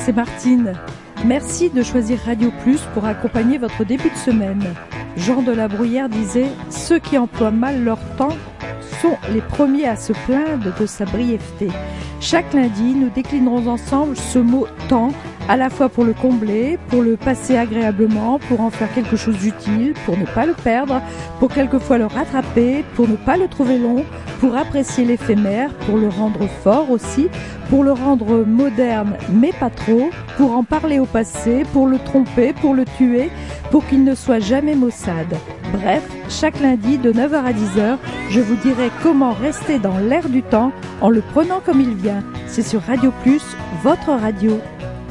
c'est Martine. Merci de choisir Radio Plus pour accompagner votre début de semaine. Jean de la Bruyère disait « Ceux qui emploient mal leur temps sont les premiers à se plaindre de sa brièveté ». Chaque lundi, nous déclinerons ensemble ce mot « temps », à la fois pour le combler, pour le passer agréablement, pour en faire quelque chose d'utile, pour ne pas le perdre, pour quelquefois le rattraper, pour ne pas le trouver long, pour apprécier l'éphémère, pour le rendre fort aussi, pour le rendre moderne mais pas trop, pour en parler au passé, pour le tromper, pour le tuer, pour qu'il ne soit jamais maussade. Bref, chaque lundi de 9h à 10h, je vous dirai comment rester dans l'air du temps en le prenant comme il vient. C'est sur Radio Plus, votre radio.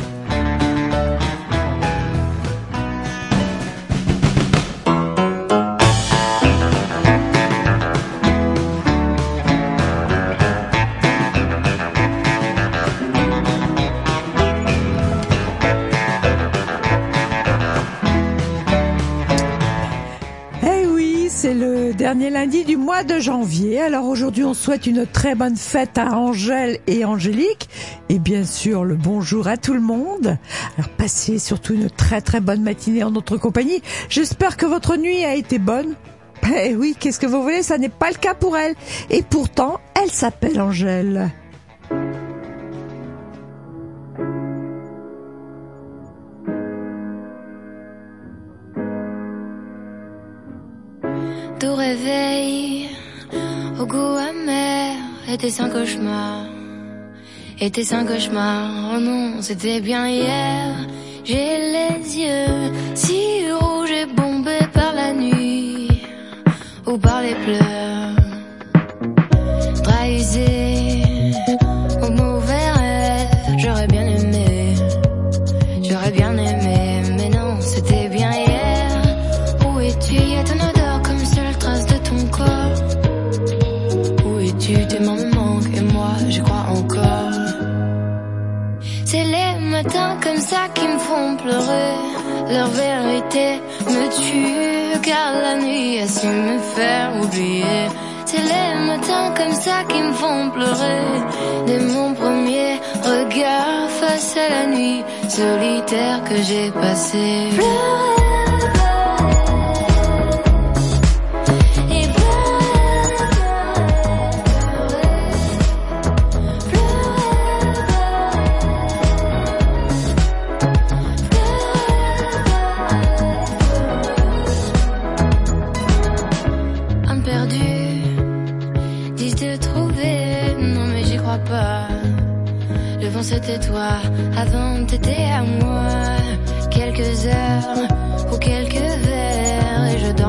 Dernier lundi du mois de janvier. Alors aujourd'hui, on souhaite une très bonne fête à Angèle et Angélique. Et bien sûr, le bonjour à tout le monde. Alors passez surtout une très très bonne matinée en notre compagnie. J'espère que votre nuit a été bonne. Eh oui, qu'est-ce que vous voulez, ça n'est pas le cas pour elle. Et pourtant, elle s'appelle Angèle. Tout réveil, au goût amer, était un cauchemar, oh non, c'était bien hier. J'ai les yeux si rouges et bombés par la nuit, ou par les pleurs, trahisés au mauvais rêve. J'aurais bien aimé, mais non, c'était bien hier. Où es-tu, y'a ton odeur comme seule trace de ton corps. Où es-tu, tes mains me manquent et moi j'y crois encore. C'est les matins comme ça qui me font pleurer. Leur vérité me tue car la nuit a su me faire oublier. C'est les matins comme ça qui me font pleurer. Dès mon premier regard face à la nuit solitaire que j'ai passée. C'était toi, avant t'étais à moi. Quelques heures ou quelques verres et je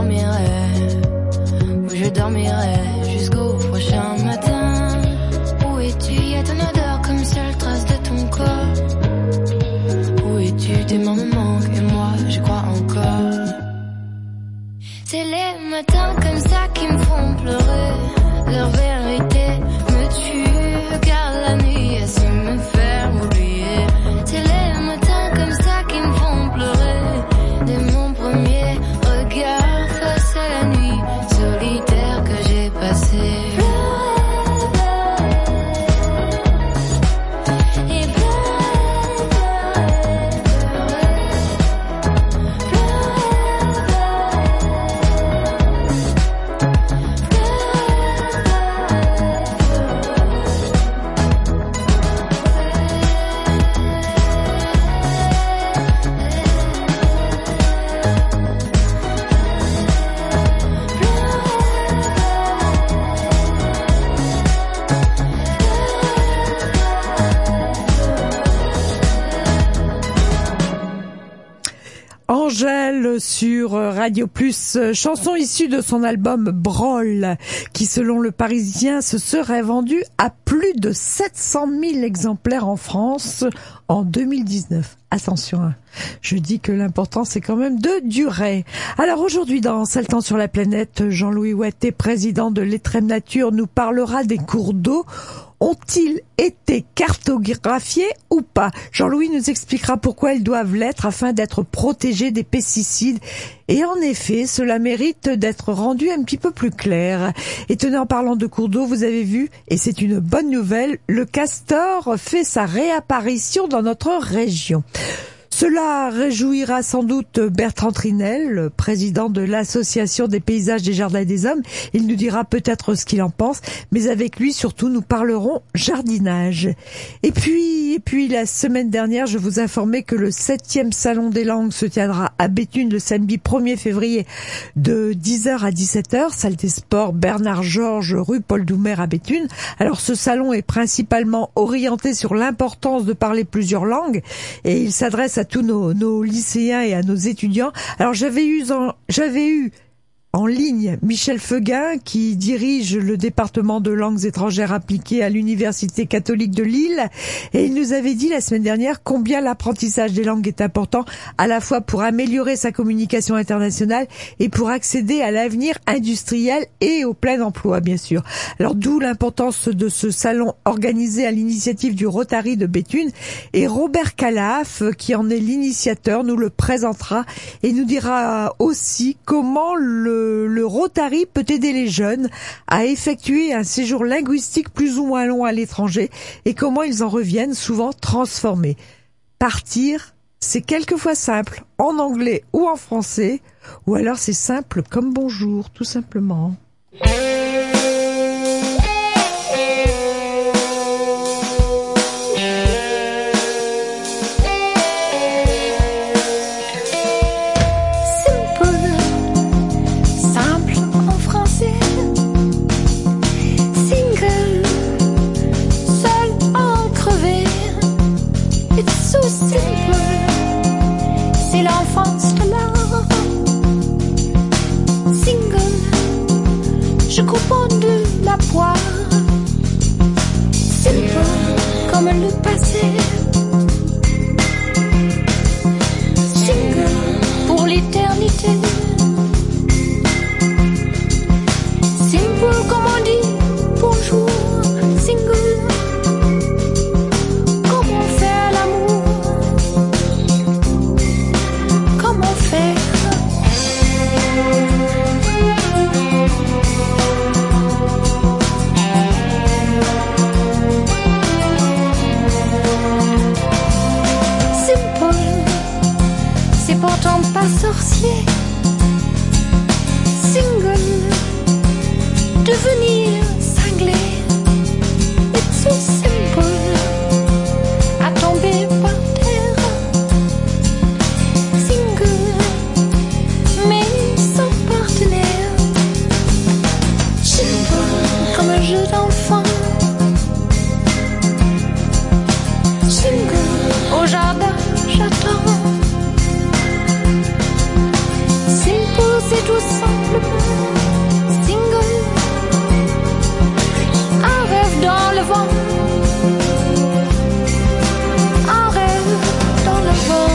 dormirai jusqu'au prochain matin. Où es-tu, y'a ton odeur comme seule trace de ton corps. Où es-tu, tes mains me manquent et moi j'y crois encore. C'est les matins comme ça qui me font pleurer. Leur vérité me tue car la nuit a su me faire oublier. C'est les matins comme ça qui me font pleurer. Dès mon premier regard face à la nuit solitaire que j'ai passée. Angèle sur Radio Plus, chanson issue de son album Brol, qui selon le Parisien se serait vendu à plus de 700 000 exemplaires en France en 2019. Attention, hein. Je dis que l'important c'est quand même de durer. Alors aujourd'hui dans Saltan sur la planète, Jean-Louis Ouatté, président de l'Etrem Nature, nous parlera des cours d'eau. Ont-ils été cartographiés ou pas? Jean-Louis nous expliquera pourquoi ils doivent l'être afin d'être protégés des pesticides. Et en effet, cela mérite d'être rendu un petit peu plus clair. Et tenez, en parlant de cours d'eau, vous avez vu, et c'est une bonne nouvelle, le castor fait sa réapparition dans notre région. Cela réjouira sans doute Bertrand Trinel, président de l'Association des paysages des jardins des hommes. Il nous dira peut-être ce qu'il en pense, mais avec lui surtout nous parlerons jardinage. Et puis la semaine dernière, je vous informais que le 7e Salon des langues se tiendra à Béthune le samedi 1er février de 10h à 17h, salle des sports Bernard Georges, rue Paul Doumer à Béthune. Alors ce salon est principalement orienté sur l'importance de parler plusieurs langues et il s'adresse à tous nos lycéens et à nos étudiants. Alors j'avais eu en ligne Michel Feuguin qui dirige le département de langues étrangères appliquées à l'Université catholique de Lille et il nous avait dit la semaine dernière combien l'apprentissage des langues est important à la fois pour améliorer sa communication internationale et pour accéder à l'avenir industriel et au plein emploi bien sûr. Alors d'où l'importance de ce salon organisé à l'initiative du Rotary de Béthune et Robert Calaf qui en est l'initiateur nous le présentera et nous dira aussi comment le Rotary peut aider les jeunes à effectuer un séjour linguistique plus ou moins long à l'étranger et comment ils en reviennent souvent transformés. Partir, c'est quelquefois simple en anglais ou en français, ou alors c'est simple comme bonjour, tout simplement. C'est l'enfance de l'art. Single, je comprends de la poire. Simple comme le passé. Single pour l'éternité. Simple comme on dit bonjour. Single. Pourtant pas sorcier. Single, devenir cinglé. It's so simple, à tomber par terre. Single, mais sans partenaire. Simple, comme un jeu d'enfant. Single, au jardin j'attends. C'est tout simplement single. Un rêve dans le vent. Un rêve dans le vent.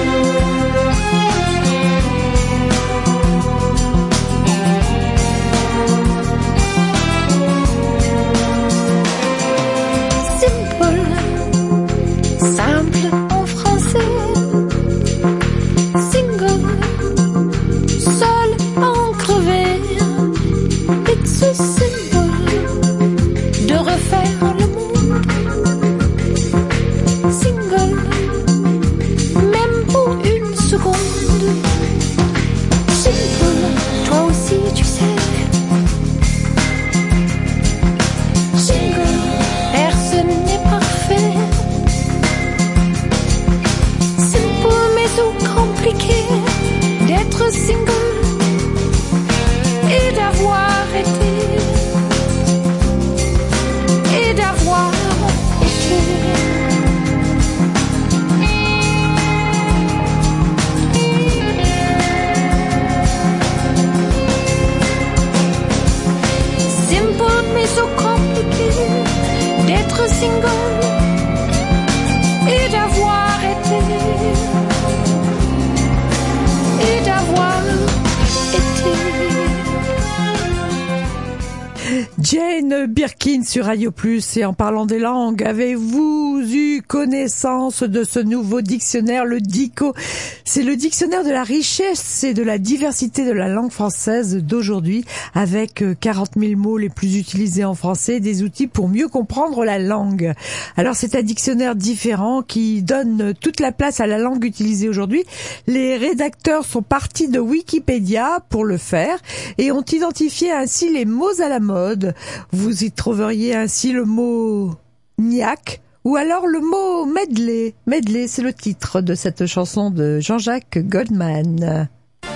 Simple, simple en français. Single. C'est simple de refaire le monde. Single, même pour une seconde. Simple, toi aussi tu sais. Single, personne n'est parfait. Simple mais tout compliqué d'être single. Et d'avoir été, et d'avoir été. Simple mais so compliqué d'être single et d'avoir été. Jane Birkin sur Radio Plus. Et en parlant des langues, avez-vous eu connaissance de ce nouveau dictionnaire, le DICO? C'est le dictionnaire de la richesse et de la diversité de la langue française d'aujourd'hui, avec 40 000 mots les plus utilisés en français, des outils pour mieux comprendre la langue. Alors c'est un dictionnaire différent qui donne toute la place à la langue utilisée aujourd'hui. Les rédacteurs sont partis de Wikipédia pour le faire et ont identifié ainsi les mots à la mode. Vous y trouveriez ainsi le mot niaque ou alors le mot medley. Medley, c'est le titre de cette chanson de Jean-Jacques Goldman.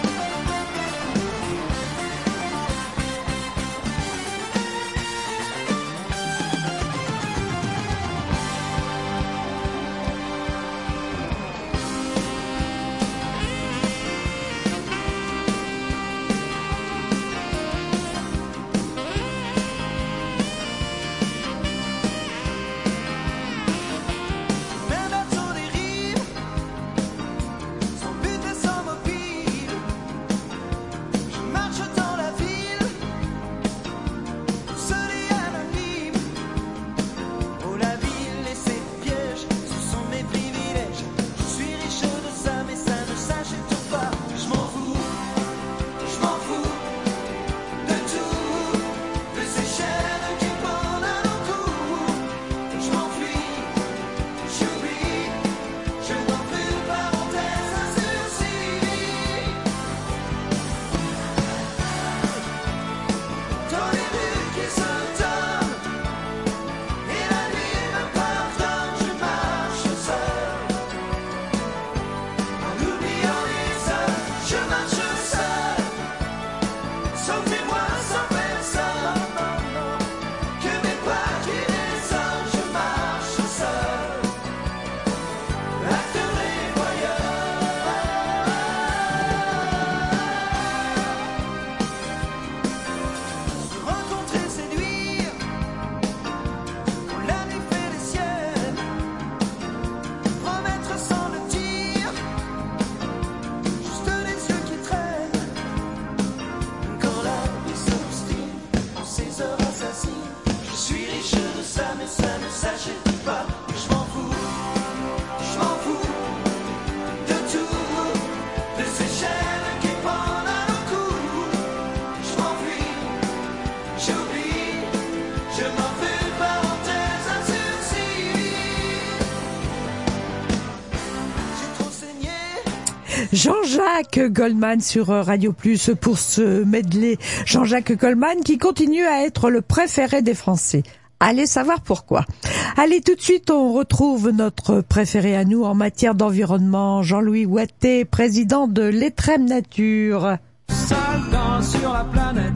Jean-Jacques Goldman sur Radio Plus pour ce medley. Jean-Jacques Goldman qui continue à être le préféré des Français. Allez savoir pourquoi. Allez, tout de suite, on retrouve notre préféré à nous en matière d'environnement, Jean-Louis Ouatté, président de l'Étrem Nature. Seul temps sur la planète.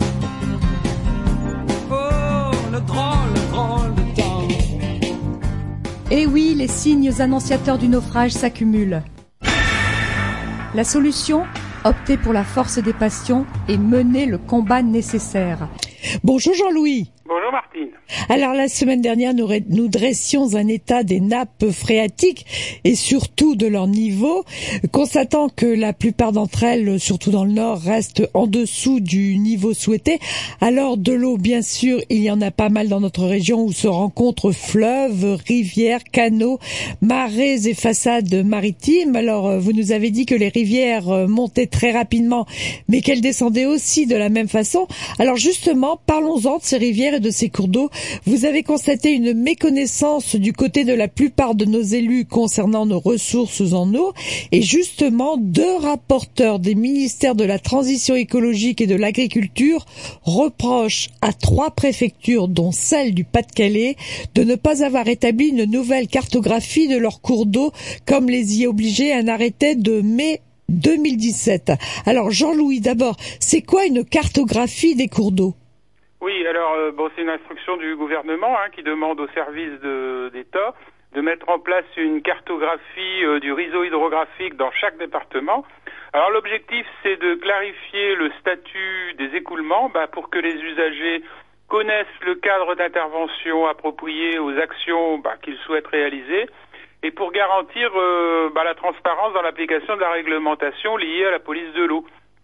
Oh, le drôle de temps. Et oui, les signes annonciateurs du naufrage s'accumulent. La solution, opter pour la force des passions et mener le combat nécessaire. Bonjour Jean-Louis. Bonjour Martine. Alors la semaine dernière, nous dressions un état des nappes phréatiques et surtout de leur niveau, constatant que la plupart d'entre elles, surtout dans le nord, restent en dessous du niveau souhaité. Alors de l'eau, bien sûr, il y en a pas mal dans notre région où se rencontrent fleuves, rivières, canaux, marais et façades maritimes. Alors vous nous avez dit que les rivières montaient très rapidement, mais qu'elles descendaient aussi de la même façon. Alors justement, parlons-en de ces rivières et de ces cours d'eau. Vous avez constaté une méconnaissance du côté de la plupart de nos élus concernant nos ressources en eau. Et justement, 2 rapporteurs des ministères de la Transition écologique et de l'Agriculture reprochent à 3 préfectures, dont celle du Pas-de-Calais, de ne pas avoir établi une nouvelle cartographie de leurs cours d'eau, comme les y obligeait un arrêté de mai 2017. Alors Jean-Louis, d'abord, c'est quoi une cartographie des cours d'eau ? Oui, alors c'est une instruction du gouvernement qui demande aux services d'État de mettre en place une cartographie du réseau hydrographique dans chaque département. Alors l'objectif, c'est de clarifier le statut des écoulements pour que les usagers connaissent le cadre d'intervention approprié aux actions qu'ils souhaitent réaliser et pour garantir la transparence dans l'application de la réglementation liée à la police de l'eau.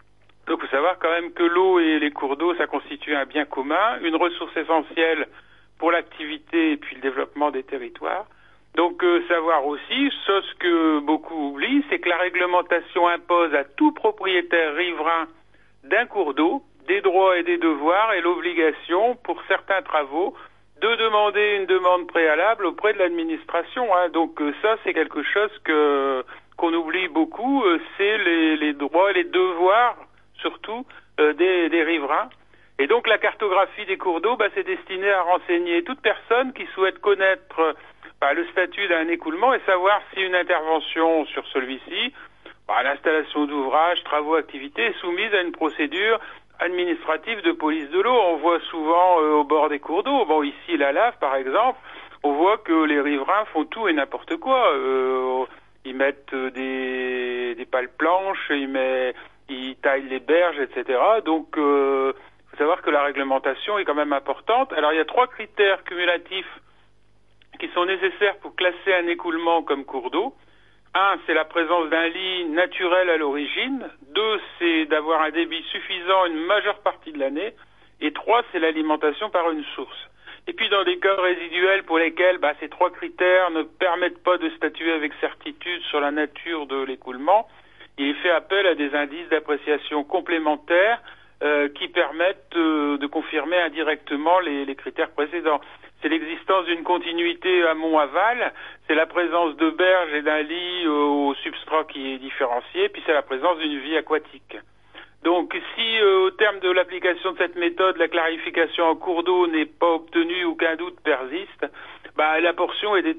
Donc, il faut savoir quand même que l'eau et les cours d'eau, ça constitue un bien commun, une ressource essentielle pour l'activité et puis le développement des territoires. Donc, savoir aussi, ce que beaucoup oublient, c'est que la réglementation impose à tout propriétaire riverain d'un cours d'eau des droits et des devoirs et l'obligation, pour certains travaux, de demander une demande préalable auprès de l'administration. Donc, ça, c'est quelque chose qu'on oublie beaucoup, c'est les droits et les devoirs, surtout, des riverains. Et donc, la cartographie des cours d'eau, c'est destiné à renseigner toute personne qui souhaite connaître le statut d'un écoulement et savoir si une intervention sur celui-ci, l'installation d'ouvrages, travaux, activités, est soumise à une procédure administrative de police de l'eau. On voit souvent au bord des cours d'eau, ici la Lave par exemple, on voit que les riverains font tout et n'importe quoi. Ils mettent des pales planches, ils taillent les berges, etc. Donc, faut savoir que la réglementation est quand même importante. Alors, il y a 3 critères cumulatifs qui sont nécessaires pour classer un écoulement comme cours d'eau. 1, c'est la présence d'un lit naturel à l'origine. 2, c'est d'avoir un débit suffisant une majeure partie de l'année. Et 3, c'est l'alimentation par une source. Et puis dans des cas résiduels pour lesquels ces 3 critères ne permettent pas de statuer avec certitude sur la nature de l'écoulement, il est fait appel à des indices d'appréciation complémentaires qui permettent de confirmer indirectement les critères précédents. C'est l'existence d'une continuité amont-aval, c'est la présence de berges et d'un lit au substrat qui est différencié, puis c'est la présence d'une vie aquatique. Donc si au terme de l'application de cette méthode, la clarification en cours d'eau n'est pas obtenue ou qu'un doute persiste, la portion est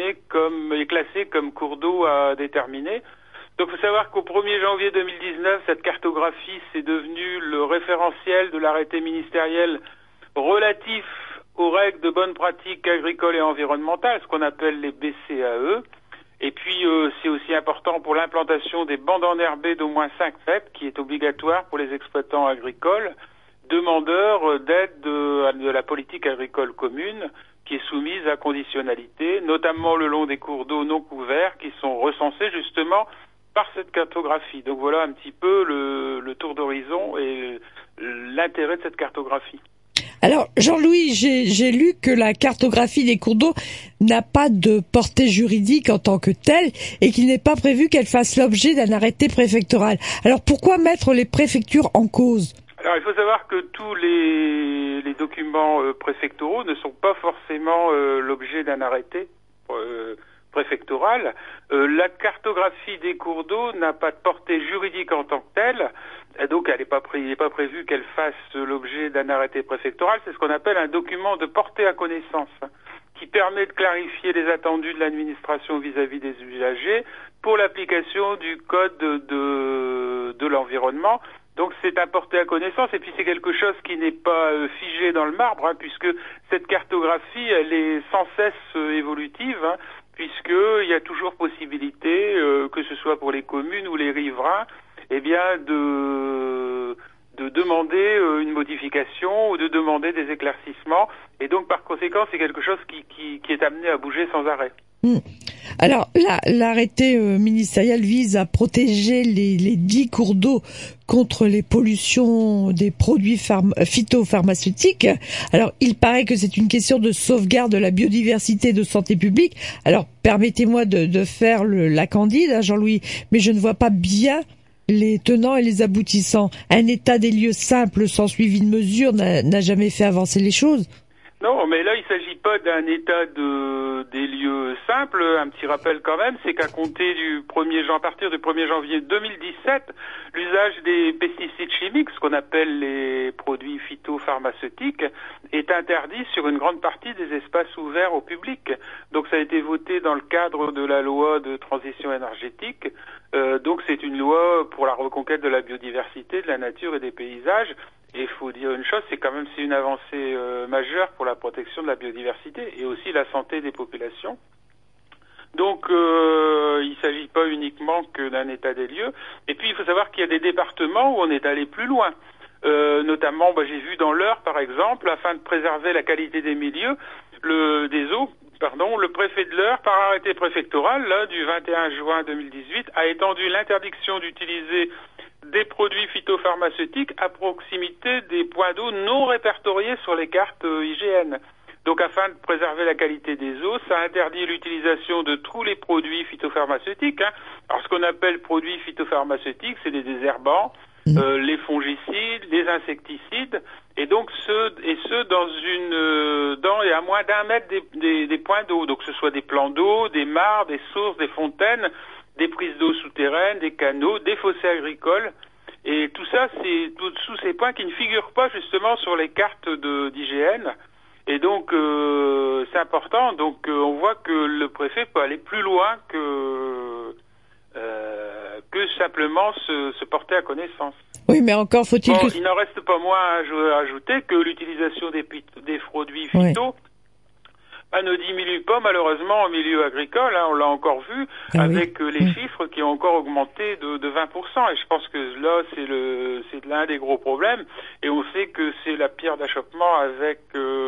classée comme cours d'eau à déterminer. Donc il faut savoir qu'au 1er janvier 2019, cette cartographie, c'est devenu le référentiel de l'arrêté ministériel relatif aux règles de bonne pratique agricole et environnementale, ce qu'on appelle les BCAE. Et puis c'est aussi important pour l'implantation des bandes enherbées d'au moins 5 mètres, qui est obligatoire pour les exploitants agricoles, demandeurs d'aide de la politique agricole commune, qui est soumise à conditionnalité, notamment le long des cours d'eau non couverts, qui sont recensés justement par cette cartographie. Donc voilà un petit peu le tour d'horizon et l'intérêt de cette cartographie. Alors, Jean-Louis, j'ai lu que la cartographie des cours d'eau n'a pas de portée juridique en tant que telle et qu'il n'est pas prévu qu'elle fasse l'objet d'un arrêté préfectoral. Alors, pourquoi mettre les préfectures en cause ? Alors, il faut savoir que tous les documents préfectoraux ne sont pas forcément l'objet d'un arrêté préfectoral. La cartographie des cours d'eau n'a pas de portée juridique en tant que telle. Donc, il n'est pas prévu qu'elle fasse l'objet d'un arrêté préfectoral. C'est ce qu'on appelle un document de portée à connaissance, qui permet de clarifier les attendus de l'administration vis-à-vis des usagers pour l'application du code de l'environnement. Donc, c'est à porter à connaissance. Et puis, c'est quelque chose qui n'est pas figé dans le marbre, puisque cette cartographie, elle est sans cesse évolutive, puisqu'il y a toujours possibilité, que ce soit pour les communes ou les riverains, de demander une modification ou de demander des éclaircissements. Et donc, par conséquent, c'est quelque chose qui est amené à bouger sans arrêt. Alors, l'arrêté ministériel vise à protéger les 10 cours d'eau contre les pollutions des produits phytopharmaceutiques. Alors, il paraît que c'est une question de sauvegarde de la biodiversité et de santé publique. Alors, permettez-moi de faire la candide, Jean-Louis, mais je ne vois pas bien les tenants et les aboutissants. Un état des lieux simple sans suivi de mesure n'a jamais fait avancer les choses. Non, mais là, il ne s'agit pas d'un état des lieux simples. Un petit rappel quand même, c'est qu'à compter à partir du 1er janvier 2017, l'usage des pesticides chimiques, ce qu'on appelle les produits phytopharmaceutiques, est interdit sur une grande partie des espaces ouverts au public. Donc ça a été voté dans le cadre de la loi de transition énergétique. Donc c'est une loi pour la reconquête de la biodiversité, de la nature et des paysages. Et il faut dire une chose, c'est une avancée majeure pour la protection de la biodiversité et aussi la santé des populations. Donc il ne s'agit pas uniquement que d'un état des lieux. Et puis il faut savoir qu'il y a des départements où on est allé plus loin. Notamment, j'ai vu dans l'Eure par exemple, afin de préserver la qualité des milieux, des eaux, le préfet de l'Eure, par arrêté préfectoral, du 21 juin 2018, a étendu l'interdiction d'utiliser des produits phytopharmaceutiques à proximité des points d'eau non répertoriés sur les cartes IGN. Donc afin de préserver la qualité des eaux, ça interdit l'utilisation de tous les produits phytopharmaceutiques. Alors ce qu'on appelle produits phytopharmaceutiques, c'est les désherbants, les fongicides, les insecticides, et donc ceux dans et à moins d'1 mètre des points d'eau. Donc que ce soit des plans d'eau, des mares, des sources, des fontaines, des prises d'eau souterraines, des canaux, des fossés agricoles. Et tout ça, c'est sous ces points qui ne figurent pas justement sur les cartes d'IGN. Et donc, c'est important. Donc, on voit que le préfet peut aller plus loin que simplement se porter à connaissance. Oui, mais encore faut-il il n'en reste pas moins à ajouter que l'utilisation des produits phyto ne diminue pas malheureusement au milieu agricole. On l'a encore vu avec les chiffres qui ont encore augmenté de 20%. Et je pense que là, c'est l'un des gros problèmes. Et on sait que c'est la pierre d'achoppement avec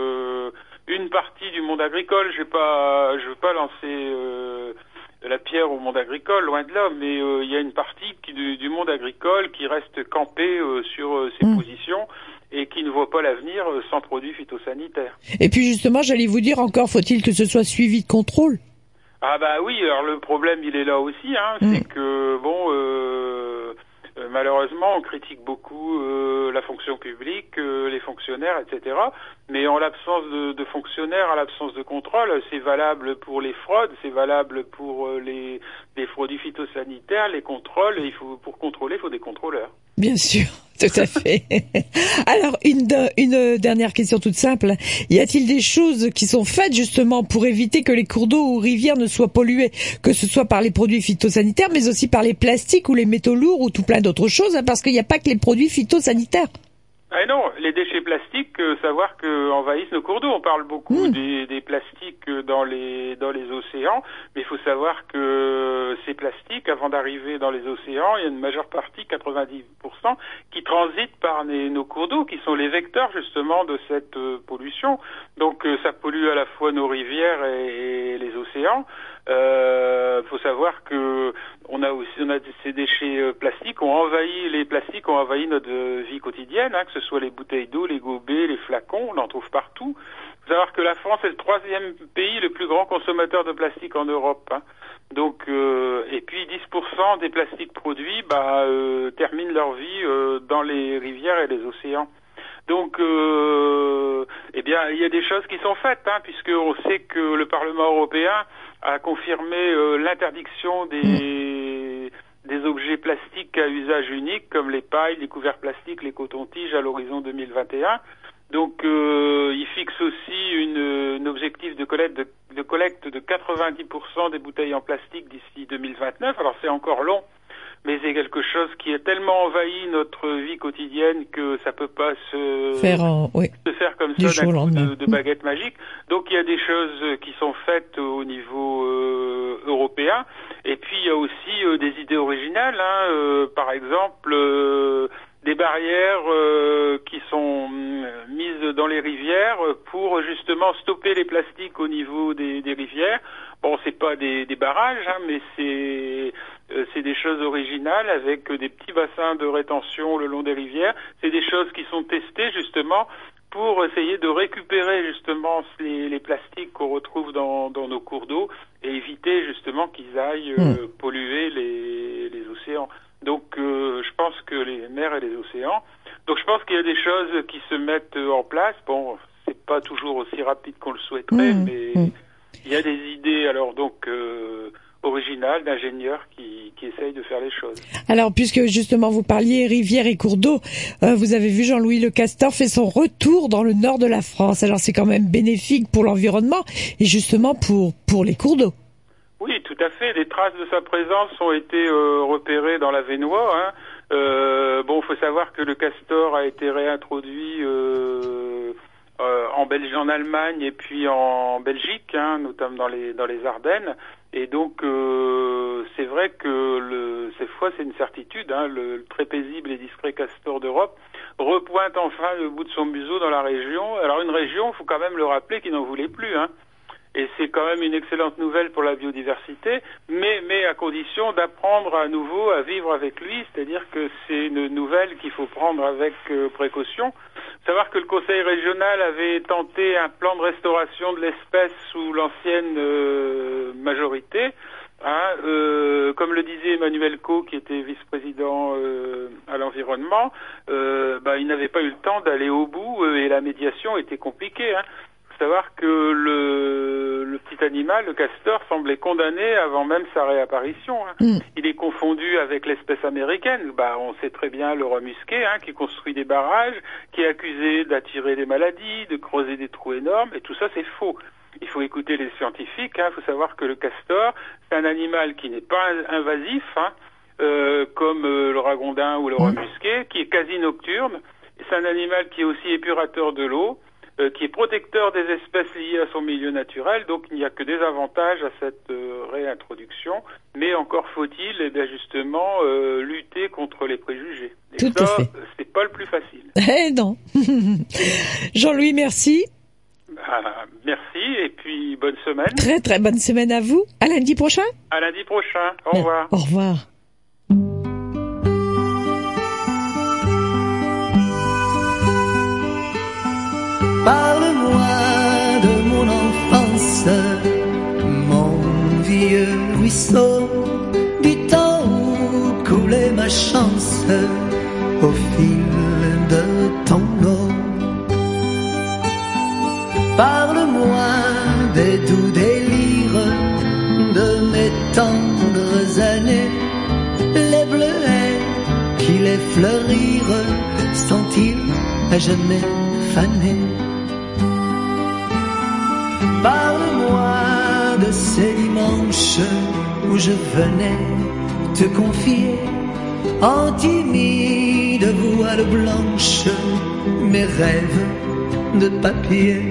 une partie du monde agricole. Je veux pas lancer la pierre au monde agricole, loin de là, mais il y a une partie du monde agricole qui reste campée sur ses positions et qui ne voit pas l'avenir sans produits phytosanitaires. Et puis justement, j'allais vous dire, encore faut-il que ce soit suivi de contrôle. Ah bah oui, alors le problème il est là aussi, c'est que malheureusement on critique beaucoup la fonction publique, les fonctionnaires, etc. Mais en l'absence de fonctionnaires, en l'absence de contrôle, c'est valable pour les fraudes, c'est valable pour les produits phytosanitaires, les contrôles. Pour contrôler, il faut des contrôleurs. Bien sûr, tout à fait. Alors, une dernière question toute simple. Y a-t-il des choses qui sont faites justement pour éviter que les cours d'eau ou rivières ne soient pollués, que ce soit par les produits phytosanitaires, mais aussi par les plastiques ou les métaux lourds ou tout plein d'autres choses, parce qu'il n'y a pas que les produits phytosanitaires. Ah non, les déchets plastiques, savoir qu'envahissent nos cours d'eau. On parle beaucoup des plastiques dans les océans, mais il faut savoir que ces plastiques, avant d'arriver dans les océans, il y a une majeure partie, 90%, qui transitent par nos cours d'eau, qui sont les vecteurs justement de cette pollution. Donc ça pollue à la fois nos rivières et les océans. Faut savoir que ces déchets plastiques les plastiques ont envahi notre vie quotidienne, que ce soit les bouteilles d'eau, les gobelets, les flacons, on en trouve partout. Faut savoir que la France est le 3e pays le plus grand consommateur de plastique en Europe. Donc et puis 10% des plastiques produits terminent leur vie dans les rivières et les océans. Donc, il y a des choses qui sont faites, puisque on sait que le Parlement européen a confirmé l'interdiction des objets plastiques à usage unique, comme les pailles, les couverts plastiques, les cotons-tiges à l'horizon 2021. Donc, il fixe aussi un objectif de collecte de 90% des bouteilles en plastique d'ici 2029. Alors, c'est encore long. Mais c'est quelque chose qui a tellement envahi notre vie quotidienne que ça peut pas se faire comme ça d'un coup de baguette magique. Donc il y a des choses qui sont faites au niveau européen. Et puis il y a aussi des idées originales. Par exemple, des barrières qui sont mises dans les rivières pour justement stopper les plastiques au niveau des rivières. Bon, c'est pas des barrages, mais c'est des choses originales avec des petits bassins de rétention le long des rivières. C'est des choses qui sont testées justement pour essayer de récupérer justement les plastiques qu'on retrouve dans nos cours d'eau et éviter justement qu'ils aillent polluer les océans. Donc je pense que les mers et les océans. Donc je pense qu'il y a des choses qui se mettent en place. Bon, c'est pas toujours aussi rapide qu'on le souhaiterait, mais il y a des idées alors donc originales d'ingénieurs qui essayent de faire les choses. Alors puisque justement vous parliez rivières et cours d'eau, vous avez vu Jean-Louis Lecastor fait son retour dans le nord de la France. Alors c'est quand même bénéfique pour l'environnement et justement pour les cours d'eau. Oui, tout à fait. Des traces de sa présence ont été repérées dans la Vénois. Faut savoir que le castor a été réintroduit en Allemagne et puis en Belgique, notamment dans les Ardennes. Et donc c'est vrai que cette fois c'est une certitude. Le très paisible et discret castor d'Europe repointe enfin le bout de son museau dans la région. Alors une région, il faut quand même le rappeler, qui n'en voulait plus. Et c'est quand même une excellente nouvelle pour la biodiversité, mais à condition d'apprendre à nouveau à vivre avec lui, c'est-à-dire que c'est une nouvelle qu'il faut prendre avec précaution. Savoir que le Conseil régional avait tenté un plan de restauration de l'espèce sous l'ancienne majorité. Comme le disait Emmanuel Co, qui était vice-président à l'environnement, il n'avait pas eu le temps d'aller au bout et la médiation était compliquée. Faut savoir que le petit animal, le castor, semblait condamné avant même sa réapparition. Il est confondu avec l'espèce américaine. On sait très bien le roi musqué, qui construit des barrages, qui est accusé d'attirer des maladies, de creuser des trous énormes, et tout ça c'est faux. Il faut écouter les scientifiques. Il faut savoir que le castor, c'est un animal qui n'est pas invasif, comme le ragondin ou le roi musqué, qui est quasi nocturne. C'est un animal qui est aussi épurateur de l'eau, qui est protecteur des espèces liées à son milieu naturel. Donc il n'y a que des avantages à cette réintroduction. Mais encore faut-il, justement, lutter contre les préjugés. Et tout à fait. C'est pas le plus facile. Non. Jean-Louis, merci. Merci et puis bonne semaine. Très très bonne semaine à vous. À lundi prochain. À lundi prochain. Au revoir. Au revoir. Parle-moi de mon enfance, mon vieux ruisseau, du temps où coulait ma chance au fil de ton eau. Parle-moi des doux délires de mes tendres années, les bleuets qui les fleurirent sont-ils à jamais fanés? Parle-moi de ces dimanches où je venais te confier en timide voile blanche mes rêves de papier.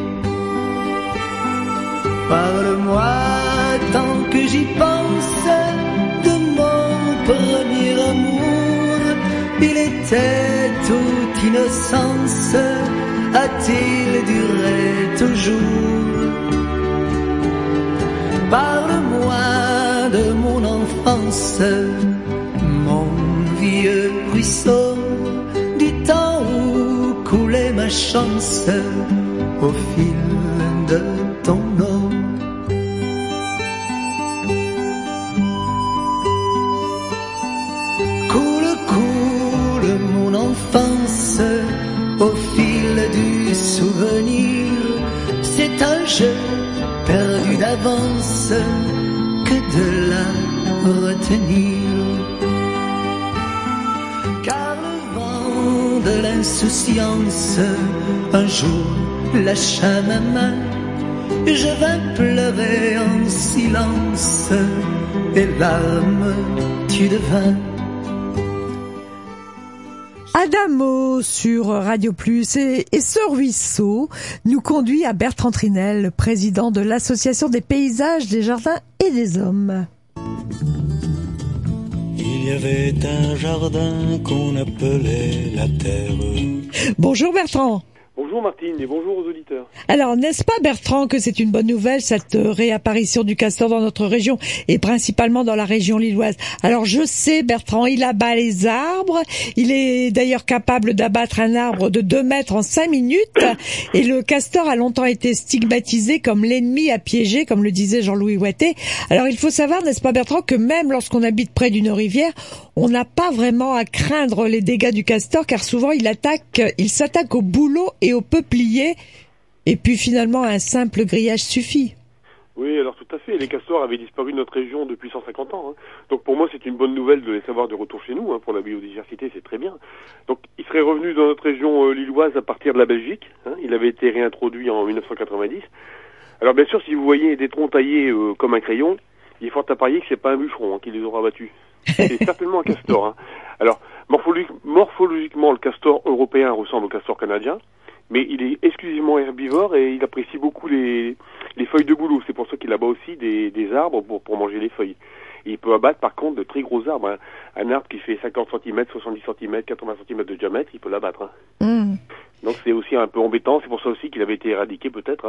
Parle-moi tant que j'y pense de mon premier amour. Il était toute innocence, a-t-il duré toujours? Parle-moi de mon enfance, mon vieux ruisseau, du temps où coulait ma chance au fil de ton eau. Coule mon enfance au fil du souvenir. C'est un jeu perdu d'avance que de la retenir. Car le vent de l'insouciance un jour lâcha ma main. Je vins pleurer en silence et larmes tu devins. Adamo sur Radio Plus et ce ruisseau nous conduit à Bertrand Trinel, président de l'Association des paysages, des jardins et des hommes. Il y avait un jardin qu'on appelait la terre. Bonjour Bertrand. Bonjour Martine et bonjour aux auditeurs. Alors, n'est-ce pas Bertrand que c'est une bonne nouvelle cette réapparition du castor dans notre région et principalement dans la région lilloise? Alors je sais Bertrand, il abat les arbres, il est d'ailleurs capable d'abattre un arbre de 2 mètres en 5 minutes et le castor a longtemps été stigmatisé comme l'ennemi à piéger, comme le disait Jean-Louis Watté. Alors il faut savoir, n'est-ce pas Bertrand, que même lorsqu'on habite près d'une rivière, on n'a pas vraiment à craindre les dégâts du castor car souvent il s'attaque au bouleau et au peuplier et puis finalement un simple grillage suffit. Oui, alors tout à fait. Les castors avaient disparu de notre région depuis 150 ans. Donc pour moi, c'est une bonne nouvelle de les savoir de retour chez nous. Pour la biodiversité, c'est très bien. Donc ils seraient revenus dans notre région lilloise à partir de la Belgique. Il avait été réintroduit en 1990. Alors bien sûr, si vous voyez des troncs taillés comme un crayon, il est fort à parier que c'est pas un bûcheron qui les aura battus. C'est certainement un castor. Alors morphologiquement, le castor européen ressemble au castor canadien. Mais il est exclusivement herbivore et il apprécie beaucoup les feuilles de bouleau. C'est pour ça qu'il abat aussi des arbres pour manger les feuilles. Et il peut abattre par contre de très gros arbres. Un arbre qui fait 50 cm, 70 cm, 80 cm de diamètre, il peut l'abattre. Donc c'est aussi un peu embêtant. C'est pour ça aussi qu'il avait été éradiqué peut-être.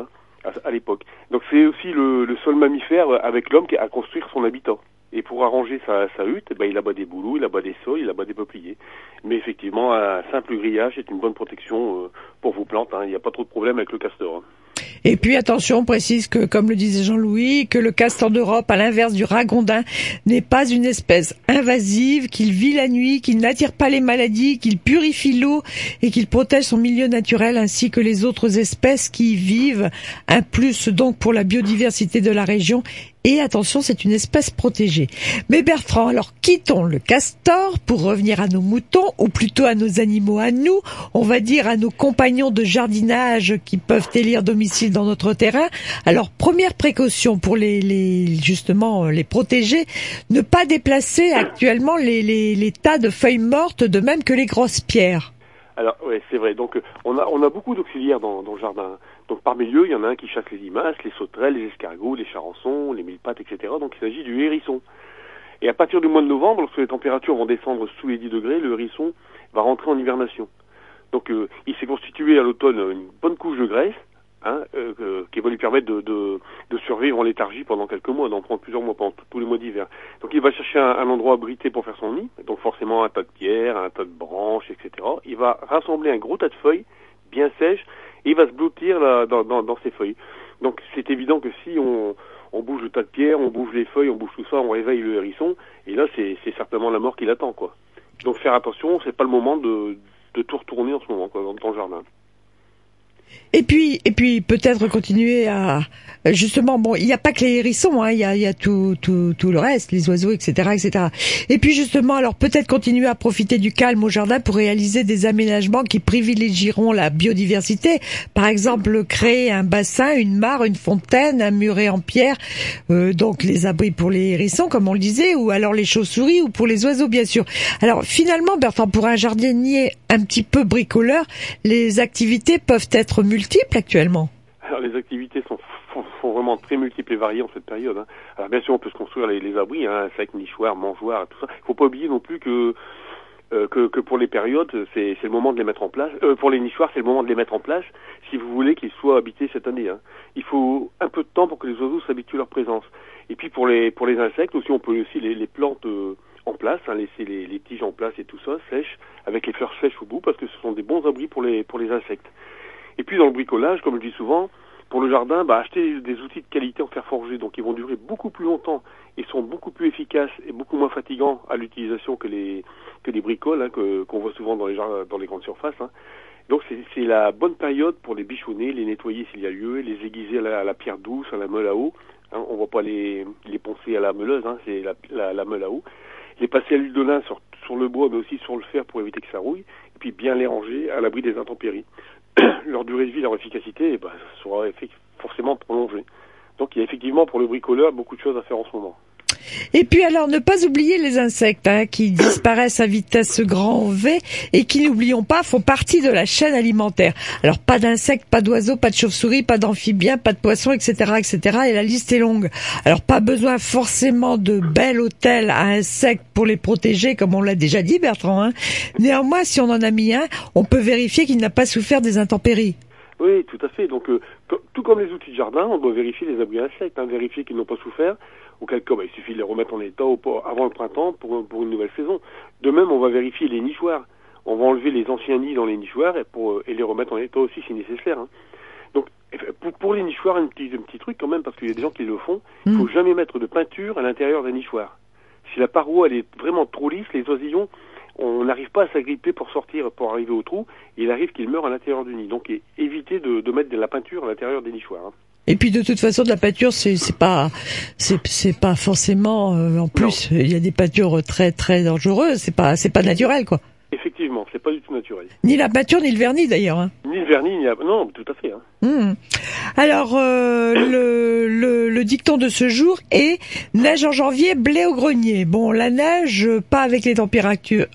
à l'époque. Donc c'est aussi le seul mammifère avec l'homme qui a à construire son habitat. Et pour arranger sa hutte, il abat des bouleaux, il abat des saules, il abat des peupliers. Mais effectivement, un simple grillage est une bonne protection pour vos plantes. Il n'y a pas trop de problème avec le castor. Et puis attention, on précise que, comme le disait Jean-Louis, que le castor d'Europe, à l'inverse du ragondin, n'est pas une espèce invasive, qu'il vit la nuit, qu'il n'attire pas les maladies, qu'il purifie l'eau et qu'il protège son milieu naturel ainsi que les autres espèces qui y vivent. Un plus donc pour la biodiversité de la région. Et attention, c'est une espèce protégée. Mais Bertrand, alors quittons le castor pour revenir à nos moutons, ou plutôt à nos animaux à nous, on va dire à nos compagnons de jardinage qui peuvent élire domicile dans notre terrain. Alors, première précaution pour justement les protéger, ne pas déplacer actuellement les tas de feuilles mortes, de même que les grosses pierres. Alors, ouais, c'est vrai. Donc, on a beaucoup d'auxiliaires dans le jardin. Donc, parmi eux, il y en a un qui chasse les limaces, les sauterelles, les escargots, les charançons, les millepattes, etc. Donc, il s'agit du hérisson. Et à partir du mois de novembre, lorsque les températures vont descendre sous les 10 degrés, le hérisson va rentrer en hibernation. Donc, il s'est constitué à l'automne une bonne couche de graisse, qui va lui permettre de survivre en léthargie pendant quelques mois, d'en prendre plusieurs mois, pendant tous les mois d'hiver. Donc il va chercher un endroit abrité pour faire son nid, donc forcément un tas de pierres, un tas de branches, etc. Il va rassembler un gros tas de feuilles, bien sèches, et il va se blottir là, dans ces feuilles. Donc c'est évident que si on bouge le tas de pierres, on bouge les feuilles, on bouge tout ça, on réveille le hérisson, et là c'est certainement la mort qui l'attend, quoi. Donc faire attention, c'est pas le moment de tout retourner en ce moment, quoi, dans le jardin. Et puis peut-être continuer à justement, bon, il n'y a pas que les hérissons, il y a tout le reste, les oiseaux, etc. Et puis justement, alors peut-être continuer à profiter du calme au jardin pour réaliser des aménagements qui privilégieront la biodiversité. Par exemple, créer un bassin, une mare, une fontaine, un muret en pierre, donc les abris pour les hérissons, comme on le disait, ou alors les chauves-souris, ou pour les oiseaux, bien sûr. Alors finalement, Bertrand, pour un jardinier un petit peu bricoleur, les activités peuvent être multiples actuellement. Alors les activités sont vraiment très multiples et variées en cette période. Alors bien sûr, on peut se construire les abris, insectes, nichoirs, mangeoires, tout ça. Il faut pas oublier non plus que pour les périodes, c'est le moment de les mettre en place. Pour les nichoirs, c'est le moment de les mettre en place si vous voulez qu'ils soient habités cette année. Il faut un peu de temps pour que les oiseaux s'habituent à leur présence. Et puis pour les insectes aussi, on peut aussi les plantes en place, laisser les tiges en place et tout ça, sèches, avec les fleurs sèches au bout, parce que ce sont des bons abris pour les insectes. Et puis dans le bricolage, comme je dis souvent, pour le jardin, acheter des outils de qualité en fer forgé, donc ils vont durer beaucoup plus longtemps et sont beaucoup plus efficaces et beaucoup moins fatigants à l'utilisation que les bricoles qu'on voit souvent dans les grandes surfaces. Donc c'est la bonne période pour les bichonner, les nettoyer s'il y a lieu, les aiguiser à la pierre douce, à la meule à eau. On ne va pas les poncer à la meuleuse, c'est la meule à eau. Les passer à l'huile de lin sur le bois, mais aussi sur le fer pour éviter que ça rouille, et puis bien les ranger à l'abri des intempéries. Leur durée de vie, leur efficacité, sera forcément prolongée. Donc il y a effectivement pour le bricoleur beaucoup de choses à faire en ce moment. Et puis alors, ne pas oublier les insectes qui disparaissent à vitesse grand V et qui, n'oublions pas, font partie de la chaîne alimentaire. Alors pas d'insectes, pas d'oiseaux, pas de chauves-souris, pas d'amphibiens, pas de poissons, etc., et la liste est longue. Alors pas besoin forcément de bel hôtel à insectes pour les protéger, comme on l'a déjà dit, Bertrand. Néanmoins, si on en a mis un, on peut vérifier qu'il n'a pas souffert des intempéries. Oui, tout à fait. Donc, tout comme les outils de jardin, on doit vérifier les abris insectes, vérifier qu'ils n'ont pas souffert, auquel cas il suffit de les remettre en état avant le printemps pour une nouvelle saison. De même, on va vérifier les nichoirs. On va enlever les anciens nids dans les nichoirs et les remettre en état aussi si nécessaire. Donc, pour les nichoirs, un petit truc quand même, parce qu'il y a des gens qui le font, il ne faut jamais mettre de peinture à l'intérieur d'un nichoir. Si la paroi elle est vraiment trop lisse, les oisillons, on n'arrive pas à s'agripper pour sortir, pour arriver au trou, et il arrive qu'ils meurent à l'intérieur du nid. Donc évitez de mettre de la peinture à l'intérieur des nichoirs. Et puis de toute façon, de la peinture, c'est pas forcément. En plus, il y a des peintures très très dangereuses. C'est pas naturel, quoi. Effectivement, c'est pas du tout naturel. Ni la peinture, ni le vernis d'ailleurs. Ni le vernis, non, tout à fait. Alors le dicton de ce jour est neige en janvier, blé au grenier. Bon, la neige, pas avec les températures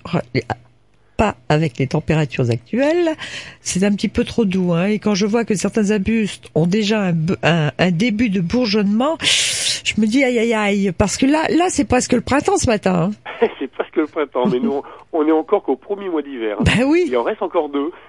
actuelles, c'est un petit peu trop doux. Et quand je vois que certains arbustes ont déjà un début de bourgeonnement, je me dis aïe, parce que là c'est presque le printemps ce matin. C'est presque le printemps, mais nous on est encore qu'au premier mois d'hiver. Oui. Il en reste encore 2.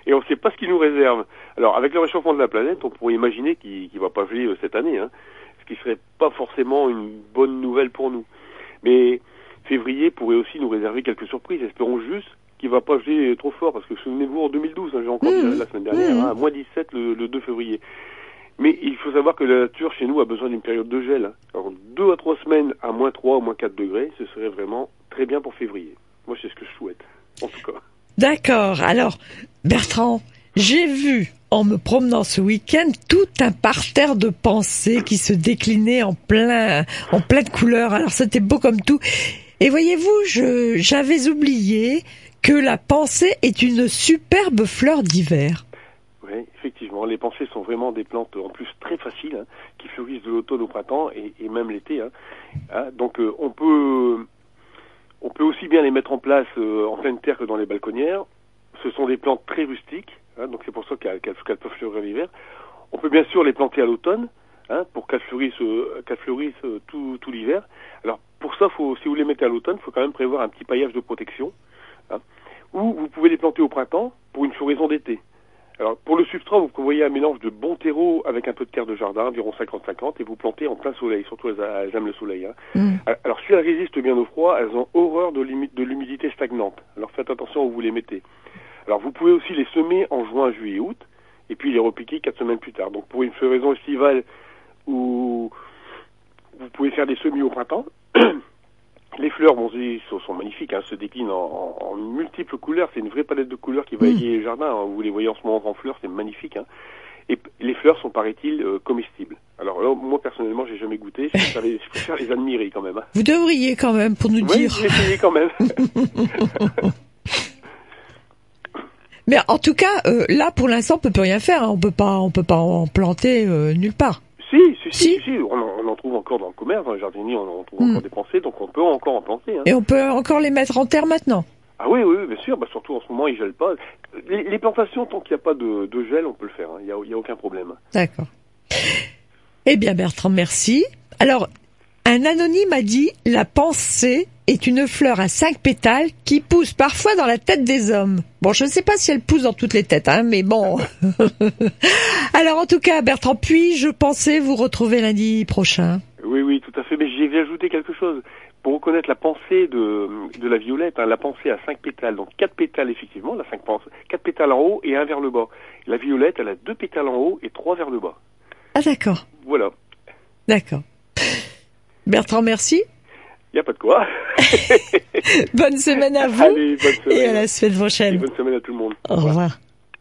et on ne sait pas ce qu'il nous réserve. Alors, avec le réchauffement de la planète, on pourrait imaginer qu'il va pas geler cette année, hein, ce qui serait pas forcément une bonne nouvelle pour nous. Mais février pourrait aussi nous réserver quelques surprises. Espérons juste qu'il va pas geler trop fort, parce que souvenez-vous, en 2012, hein, j'ai encore dit la semaine dernière, hein, moins 17 le 2 février. Mais il faut savoir que la nature chez nous a besoin d'une période de gel. Hein. Alors 2 à 3 semaines à moins 3 ou moins 4 degrés, ce serait vraiment très bien pour février. Moi, c'est ce que je souhaite, en tout cas. D'accord. Alors, Bertrand, j'ai vu, en me promenant ce week-end, tout un parterre de pensées qui se déclinait en pleine couleurs. Alors, c'était beau comme tout. Et voyez-vous, j'avais oublié que la pensée est une superbe fleur d'hiver. Oui, effectivement, les pensées sont vraiment des plantes en plus très faciles, hein, qui fleurissent de l'automne au printemps et même l'été. Hein. Hein, donc on peut aussi bien les mettre en place en pleine terre que dans les balconnières. Ce sont des plantes très rustiques, hein, donc c'est pour ça qu'elles peuvent fleurir l'hiver. On peut bien sûr les planter à l'automne, hein, pour qu'elles fleurissent tout l'hiver. Alors pour ça, si vous les mettez à l'automne, il faut quand même prévoir un petit paillage de protection. Hein, ou vous pouvez les planter au printemps pour une floraison d'été. Alors, pour le substrat, vous prévoyez un mélange de bon terreau avec un peu de terre de jardin, environ 50-50, et vous plantez en plein soleil. Surtout, elles aiment le soleil. Hein. Alors, si elles résistent bien au froid, elles ont horreur de l'humidité stagnante. Alors, faites attention où vous les mettez. Alors, vous pouvez aussi les semer en juin, juillet, août, et puis les repiquer 4 semaines plus tard. Donc, pour une floraison estivale où vous pouvez faire des semis au printemps, les fleurs sont magnifiques, hein, se déclinent en multiples couleurs. C'est une vraie palette de couleurs qui va égayer les jardins. Hein. Vous les voyez en ce moment en fleurs, c'est magnifique. Hein. Et les fleurs sont, paraît-il, comestibles. Alors là, moi personnellement, j'ai jamais goûté. Je préfère les admirer quand même. Hein. Vous devriez quand même pour nous dire. Oui, essayez quand même. Mais en tout cas, là pour l'instant, on peut plus rien faire. Hein. On peut pas en planter nulle part. Si, on en trouve encore dans le commerce, dans les jardiniers, on en trouve encore des pensées, donc on peut encore en planter. Hein. Et on peut encore les mettre en terre maintenant. Ah oui, bien sûr, surtout en ce moment, ils gèlent pas. Les plantations, tant qu'il n'y a pas de gel, on peut le faire, il y a aucun problème. D'accord. Eh bien Bertrand, merci. Alors, un anonyme a dit « La pensée est une fleur à 5 pétales qui pousse parfois dans la tête des hommes. » Bon, je ne sais pas si elle pousse dans toutes les têtes, hein, mais bon. Alors, en tout cas, Bertrand, puis-je pensais vous retrouver lundi prochain? Oui, tout à fait, mais j'y vais ajouter quelque chose. Pour reconnaître la pensée de la violette, hein, la pensée à 5 pétales, donc 4 pétales effectivement, 4 pétales en haut et 1 vers le bas. La violette, elle a 2 pétales en haut et 3 vers le bas. Ah d'accord. Voilà. D'accord. Bertrand, merci. Il n'y a pas de quoi. Bonne semaine à vous. Allez, bonne semaine. Et à la semaine prochaine. Et bonne semaine à tout le monde. Au revoir.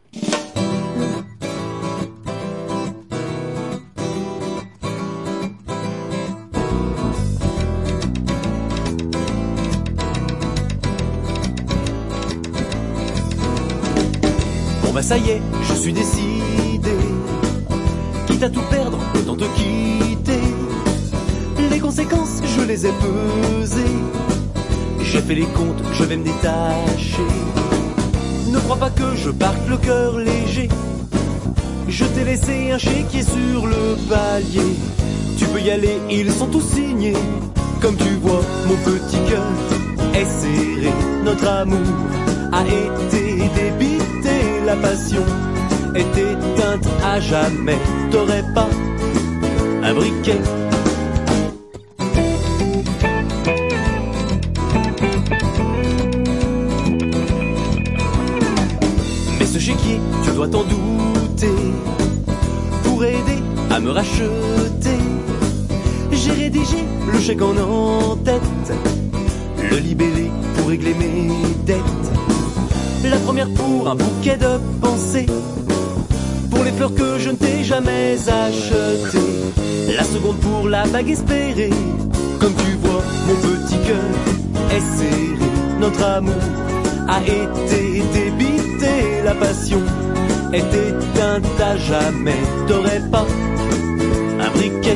Bon bah ça y est, je suis décidé. Quitte à tout perdre, autant te quitter. Les conséquences, je les ai pesées. J'ai fait les comptes, je vais me détacher. Ne crois pas que je parte le cœur léger. Je t'ai laissé un chéquier sur le palier. Tu peux y aller, ils sont tous signés. Comme tu vois, mon petit cœur est serré. Notre amour a été débité. La passion est éteinte à jamais. T'aurais pas un briquet? Mais ce chéquier, tu dois t'en douter. Pour aider à me racheter, j'ai rédigé le chèque en tête, le libellé pour régler mes dettes. La première pour un bouquet de pensées, pour les fleurs que je ne t'ai jamais achetées. La seconde pour la bague espérée. Comme tu vois, mon petit cœur est serré. Notre amour a été débité. La passion est éteinte à jamais. T'aurais pas un briquet?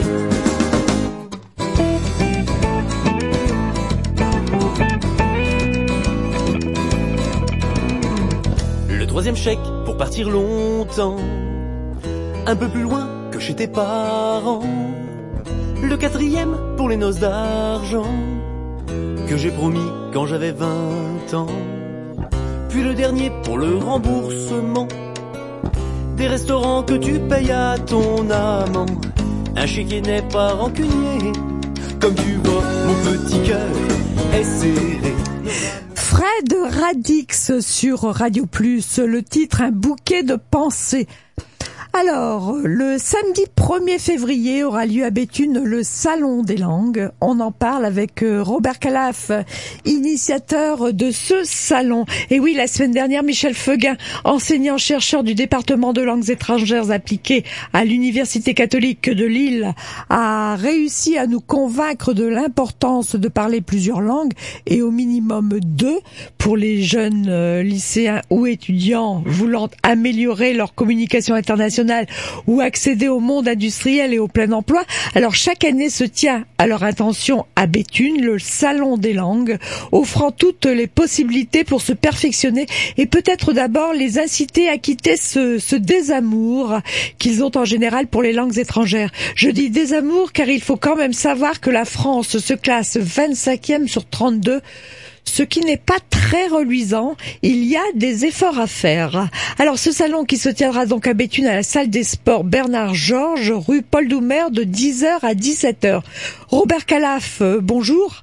Le troisième chèque pour partir longtemps, un peu plus loin que chez tes parents. Le quatrième pour les noces d'argent que j'ai promis quand j'avais 20 ans. puis le dernier pour le remboursement. Des restaurants que tu payes à ton amant. Un chéquier n'est pas rancunier. Comme tu vois, mon petit cœur est serré. Fred Radix sur Radio Plus, le titre Un bouquet de pensées. Alors, le samedi 1er février aura lieu à Béthune le Salon des langues. On en parle avec Robert Calaf, initiateur de ce salon. Et oui, la semaine dernière, Michel Feguin, enseignant-chercheur du département de langues étrangères appliquées à l'Université catholique de Lille, a réussi à nous convaincre de l'importance de parler plusieurs langues et au minimum 2 pour les jeunes lycéens ou étudiants voulant améliorer leur communication internationale ou accéder au monde industriel et au plein emploi. Alors chaque année se tient à leur intention à Béthune le Salon des langues, offrant toutes les possibilités pour se perfectionner et peut-être d'abord les inciter à quitter ce désamour qu'ils ont en général pour les langues étrangères. Je dis désamour car il faut quand même savoir que la France se classe 25e sur 32, ce qui n'est pas très reluisant. Il y a des efforts à faire. Alors ce salon qui se tiendra donc à Béthune à la salle des sports Bernard Georges, rue Paul Doumer, de 10h à 17h. Robert Calaf, bonjour.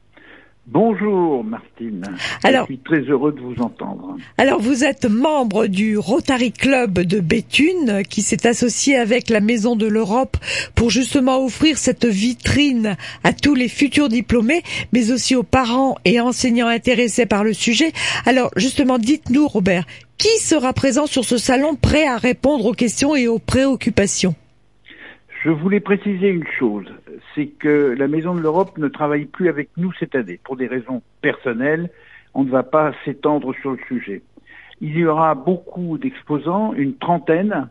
Bonjour Martine, alors, je suis très heureux de vous entendre. Alors vous êtes membre du Rotary Club de Béthune qui s'est associé avec la Maison de l'Europe pour justement offrir cette vitrine à tous les futurs diplômés, mais aussi aux parents et enseignants intéressés par le sujet. Alors justement, dites-nous Robert, qui sera présent sur ce salon prêt à répondre aux questions et aux préoccupations ? Je voulais préciser une chose, c'est que la Maison de l'Europe ne travaille plus avec nous cette année. Pour des raisons personnelles, on ne va pas s'étendre sur le sujet. Il y aura beaucoup d'exposants, une trentaine,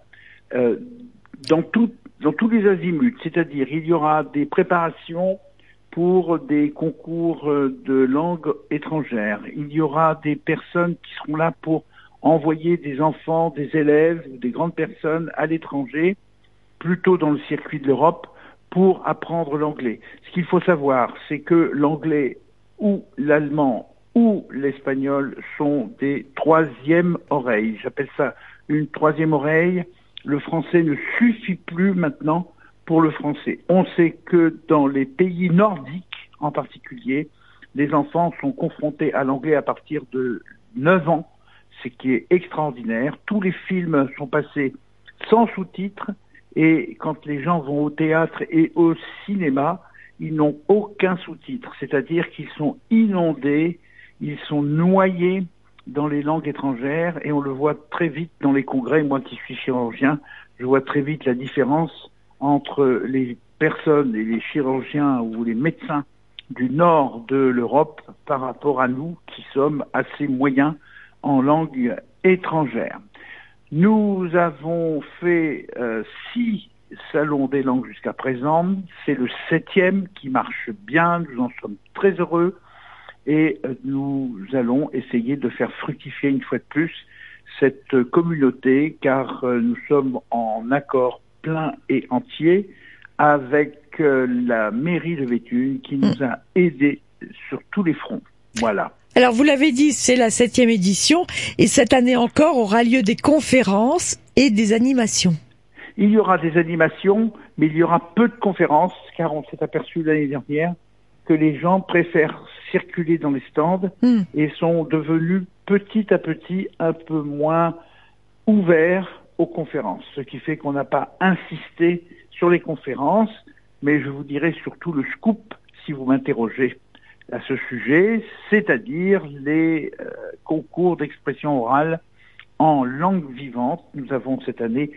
dans tous les azimuts. C'est-à-dire, il y aura des préparations pour des concours de langue étrangère. Il y aura des personnes qui seront là pour envoyer des enfants, des élèves, des grandes personnes à l'étranger, plutôt dans le circuit de l'Europe, pour apprendre l'anglais. Ce qu'il faut savoir, c'est que l'anglais ou l'allemand ou l'espagnol sont des troisièmes oreilles. J'appelle ça une troisième oreille. Le français ne suffit plus maintenant pour le français. On sait que dans les pays nordiques, en particulier, les enfants sont confrontés à l'anglais à partir de 9 ans, ce qui est extraordinaire. Tous les films sont passés sans sous-titres. Et quand les gens vont au théâtre et au cinéma, ils n'ont aucun sous-titre. C'est-à-dire qu'ils sont inondés, ils sont noyés dans les langues étrangères et on le voit très vite dans les congrès. Moi qui suis chirurgien, je vois très vite la différence entre les personnes et les chirurgiens ou les médecins du nord de l'Europe par rapport à nous qui sommes assez moyens en langue étrangère. Nous avons fait 6 salons des langues jusqu'à présent. C'est le 7e qui marche bien. Nous en sommes très heureux. Et nous allons essayer de faire fructifier une fois de plus cette communauté, car nous sommes en accord plein et entier avec la mairie de Béthune qui nous a aidés sur tous les fronts. Voilà. Alors vous l'avez dit, c'est la 7e édition et cette année encore aura lieu des conférences et des animations. Il y aura des animations, mais il y aura peu de conférences, car on s'est aperçu l'année dernière que les gens préfèrent circuler dans les stands et sont devenus petit à petit un peu moins ouverts aux conférences, ce qui fait qu'on n'a pas insisté sur les conférences, mais je vous dirai surtout le scoop si vous m'interrogez à ce sujet, c'est-à-dire les concours d'expression orale en langue vivante. Nous avons cette année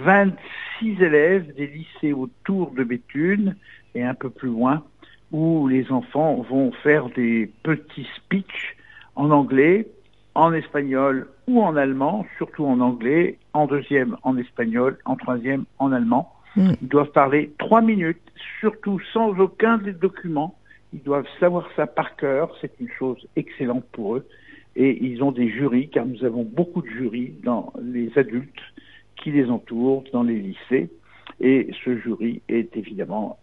26 élèves des lycées autour de Béthune et un peu plus loin, où les enfants vont faire des petits speeches en anglais, en espagnol ou en allemand, surtout en anglais, en deuxième en espagnol, en troisième en allemand. Ils doivent parler 3 minutes, surtout sans aucun des documents. Ils doivent savoir ça par cœur, c'est une chose excellente pour eux. Et ils ont des jurys, car nous avons beaucoup de jurys dans les adultes qui les entourent, dans les lycées. Et ce jury est évidemment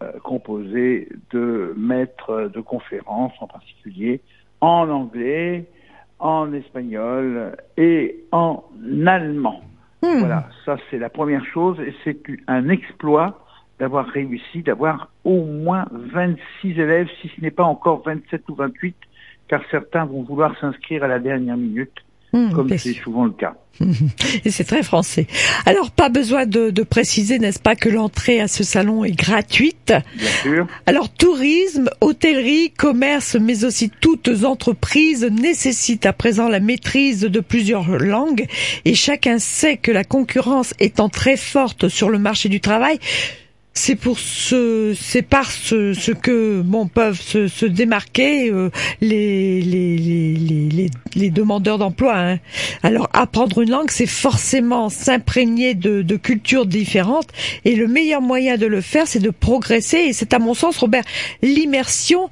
composé de maîtres de conférences, en particulier en anglais, en espagnol et en allemand. Voilà, ça c'est la première chose, et c'est un exploit d'avoir réussi, d'avoir au moins 26 élèves, si ce n'est pas encore 27 ou 28, car certains vont vouloir s'inscrire à la dernière minute, comme c'est souvent le cas. Et c'est très français. Alors, pas besoin de préciser, n'est-ce pas, que l'entrée à ce salon est gratuite. Bien sûr. Alors, tourisme, hôtellerie, commerce, mais aussi toutes entreprises nécessitent à présent la maîtrise de plusieurs langues. Et chacun sait que la concurrence étant très forte sur le marché du travail, c'est par ce que peuvent se démarquer les demandeurs d'emploi. Hein. Alors apprendre une langue, c'est forcément s'imprégner de cultures différentes, et le meilleur moyen de le faire, c'est de progresser. Et c'est à mon sens, Robert, l'immersion.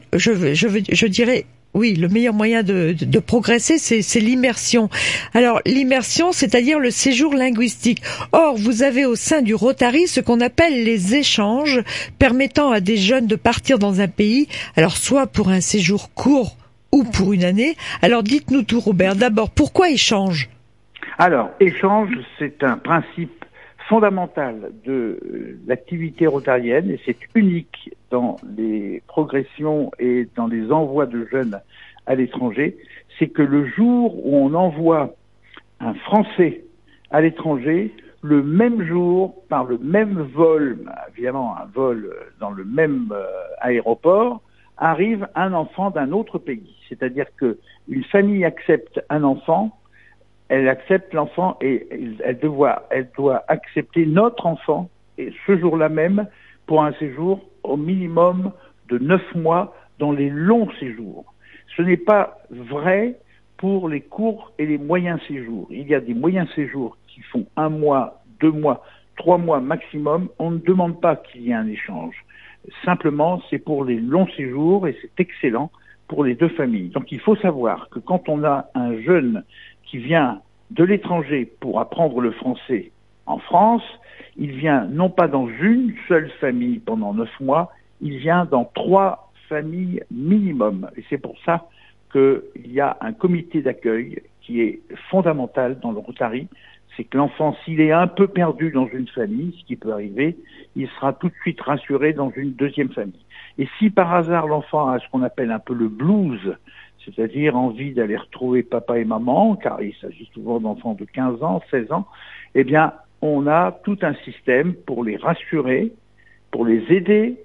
Je dirais. Oui, le meilleur moyen de progresser, c'est l'immersion. Alors, l'immersion, c'est-à-dire le séjour linguistique. Or, vous avez au sein du Rotary ce qu'on appelle les échanges, permettant à des jeunes de partir dans un pays, alors soit pour un séjour court ou pour une année. Alors, dites-nous tout, Robert. D'abord, pourquoi échange? Alors, échange, c'est un principe fondamental de l'activité rotarienne, et c'est unique dans les progressions et dans les envois de jeunes à l'étranger, c'est que le jour où on envoie un Français à l'étranger, le même jour, par le même vol, évidemment un vol dans le même aéroport, arrive un enfant d'un autre pays. C'est-à-dire que une famille accepte un enfant, elle accepte l'enfant, et elle doit accepter notre enfant, et ce jour-là même, pour un séjour au minimum de 9 mois dans les longs séjours. Ce n'est pas vrai pour les courts et les moyens séjours. Il y a des moyens séjours qui font 1 mois, 2 mois, 3 mois maximum. On ne demande pas qu'il y ait un échange. Simplement, c'est pour les longs séjours, et c'est excellent pour les deux familles. Donc il faut savoir que quand on a un jeune qui vient de l'étranger pour apprendre le français en France, il vient non pas dans une seule famille pendant 9 mois, il vient dans 3 familles minimum. Et c'est pour ça qu'il y a un comité d'accueil qui est fondamental dans le Rotary. C'est que l'enfant, s'il est un peu perdu dans une famille, ce qui peut arriver, il sera tout de suite rassuré dans une deuxième famille. Et si par hasard l'enfant a ce qu'on appelle un peu le blues, c'est-à-dire envie d'aller retrouver papa et maman, car il s'agit souvent d'enfants de 15 ans, 16 ans, eh bien, on a tout un système pour les rassurer, pour les aider,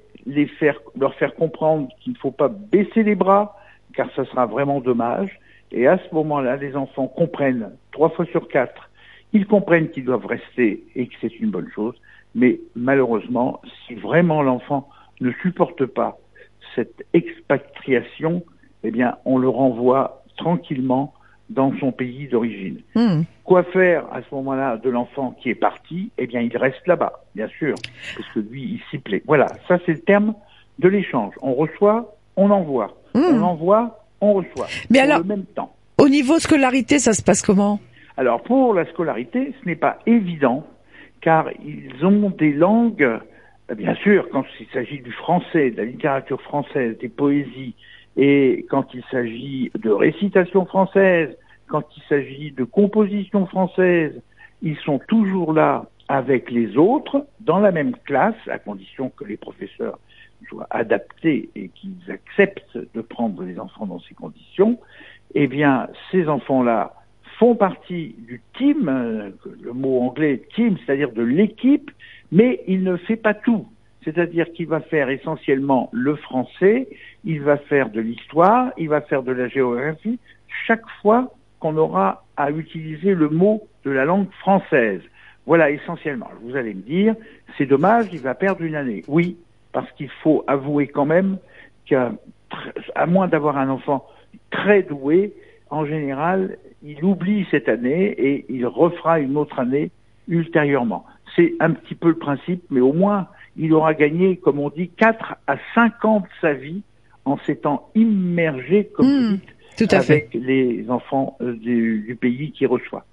leur faire comprendre qu'il ne faut pas baisser les bras, car ça sera vraiment dommage. Et à ce moment-là, les enfants comprennent 3 fois sur 4, ils comprennent qu'ils doivent rester et que c'est une bonne chose. Mais malheureusement, si vraiment l'enfant ne supporte pas cette expatriation, eh bien, on le renvoie tranquillement dans son pays d'origine. Quoi faire à ce moment-là de l'enfant qui est parti? Eh bien, il reste là-bas, bien sûr, parce que lui, il s'y plaît. Voilà, ça c'est le terme de l'échange. On reçoit, on envoie. On envoie, on reçoit. Mais alors, le même temps. Au niveau scolarité, ça se passe comment? Alors, pour la scolarité, ce n'est pas évident, car ils ont des langues, bien sûr, quand il s'agit du français, de la littérature française, des poésies, et quand il s'agit de récitation française, quand il s'agit de composition française, ils sont toujours là avec les autres, dans la même classe, à condition que les professeurs soient adaptés et qu'ils acceptent de prendre les enfants dans ces conditions. Eh bien, ces enfants-là font partie du team, le mot anglais team, c'est-à-dire de l'équipe, mais il ne fait pas tout. C'est-à-dire qu'il va faire essentiellement le français, il va faire de l'histoire, il va faire de la géographie, chaque fois qu'on aura à utiliser le mot de la langue française. Voilà, essentiellement. Vous allez me dire, c'est dommage, il va perdre une année. Oui, parce qu'il faut avouer quand même qu'à moins d'avoir un enfant très doué, en général, il oublie cette année et il refera une autre année ultérieurement. C'est un petit peu le principe, mais au moins, il aura gagné, comme on dit, 4 à 5 ans de sa vie en s'étant immergé, comme vous dites, avec les enfants du pays qu'il reçoit.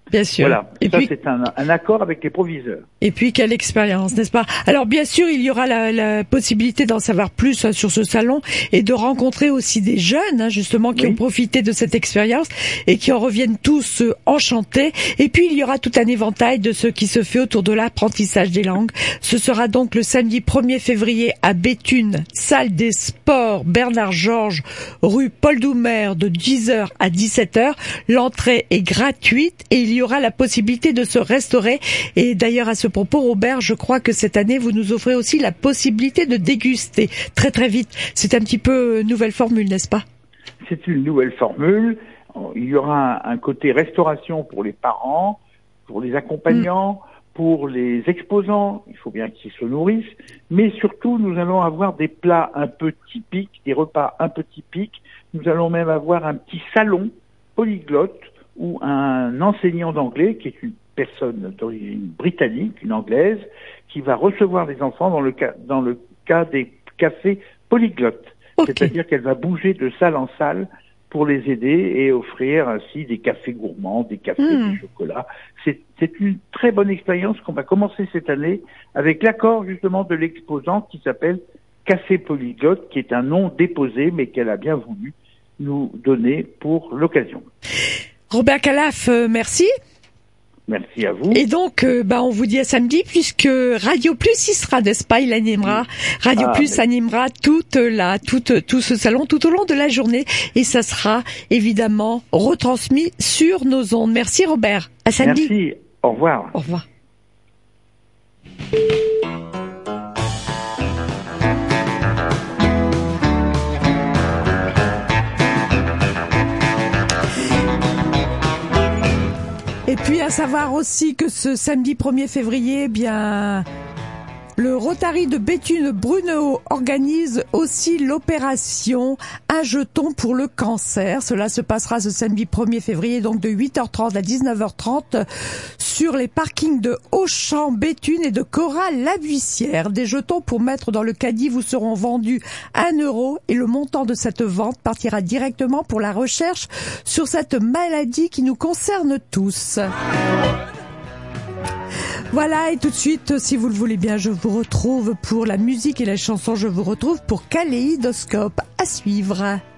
Bien sûr. Voilà. Et ça, puis, c'est un accord avec les proviseurs. Et puis, quelle expérience, n'est-ce pas? Alors, bien sûr, il y aura la possibilité d'en savoir plus sur ce salon et de rencontrer aussi des jeunes, justement, qui ont profité de cette expérience et qui en reviennent tous enchantés. Et puis, il y aura tout un éventail de ce qui se fait autour de l'apprentissage des langues. Ce sera donc le samedi 1er février à Béthune, salle des sports Bernard Georges, rue Paul Doumer, de 10h à 17h. L'entrée est gratuite et il y aura la possibilité de se restaurer. Et d'ailleurs, à ce propos, Robert, je crois que cette année, vous nous offrez aussi la possibilité de déguster très très vite. C'est un petit peu une nouvelle formule, n'est-ce pas? C'est une nouvelle formule. Il y aura un côté restauration pour les parents, pour les accompagnants, pour les exposants. Il faut bien qu'ils se nourrissent. Mais surtout, nous allons avoir des plats un peu typiques, des repas un peu typiques. Nous allons même avoir un petit salon polyglotte où un enseignant d'anglais, qui est une personne d'origine britannique, une anglaise, qui va recevoir les enfants dans le cas des cafés polyglottes. Okay. C'est-à-dire qu'elle va bouger de salle en salle pour les aider et offrir ainsi des cafés gourmands, des cafés, des chocolats. C'est une très bonne expérience qu'on va commencer cette année avec l'accord justement de l'exposant qui s'appelle Café Polyglotte, qui est un nom déposé mais qu'elle a bien voulu nous donner pour l'occasion. Robert Calaf, merci. Merci à vous. Et donc, on vous dit à samedi, puisque Radio Plus y sera, n'est-ce pas? Il animera, Radio Plus animera tout ce salon tout au long de la journée. Et ça sera évidemment retransmis sur nos ondes. Merci Robert. À samedi. Merci. Au revoir. Au revoir. Et puis à savoir aussi que ce samedi 1er février, le Rotary de Béthune-Brunehaut organise aussi l'opération Un jeton pour le cancer. Cela se passera ce samedi 1er février, donc de 8h30 à 19h30 sur les parkings de Auchan, Béthune et de Corral-la-Buissière. Des jetons pour mettre dans le caddie vous seront vendus 1 € et le montant de cette vente partira directement pour la recherche sur cette maladie qui nous concerne tous. Voilà, et tout de suite, si vous le voulez bien, je vous retrouve pour la musique et la chanson, je vous retrouve pour Kaléidoscope. À suivre.